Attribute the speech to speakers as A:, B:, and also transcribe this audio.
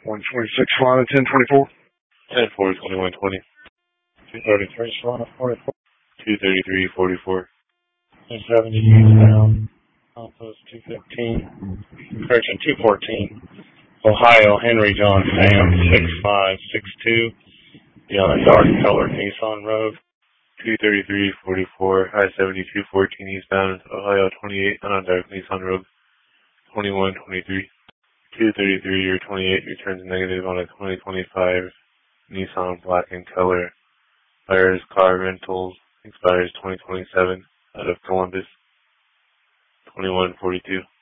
A: 126 Solana 1024.
B: 10-4, 2120.
A: 233 Solana 44.
B: 233-44.
A: 270 eastbound. Outpost 215. Correction, 214. Ohio Henry John Sam 6562. The on a dark colored Nissan Rogue.
B: 233-44. I-70 214 eastbound. Ohio 28 on a dark Nissan Rogue. 2123. 233 or 28 returns negative on a 2025 Nissan black in color. Buyer's car rentals expires 2027 out of Columbus. 2142.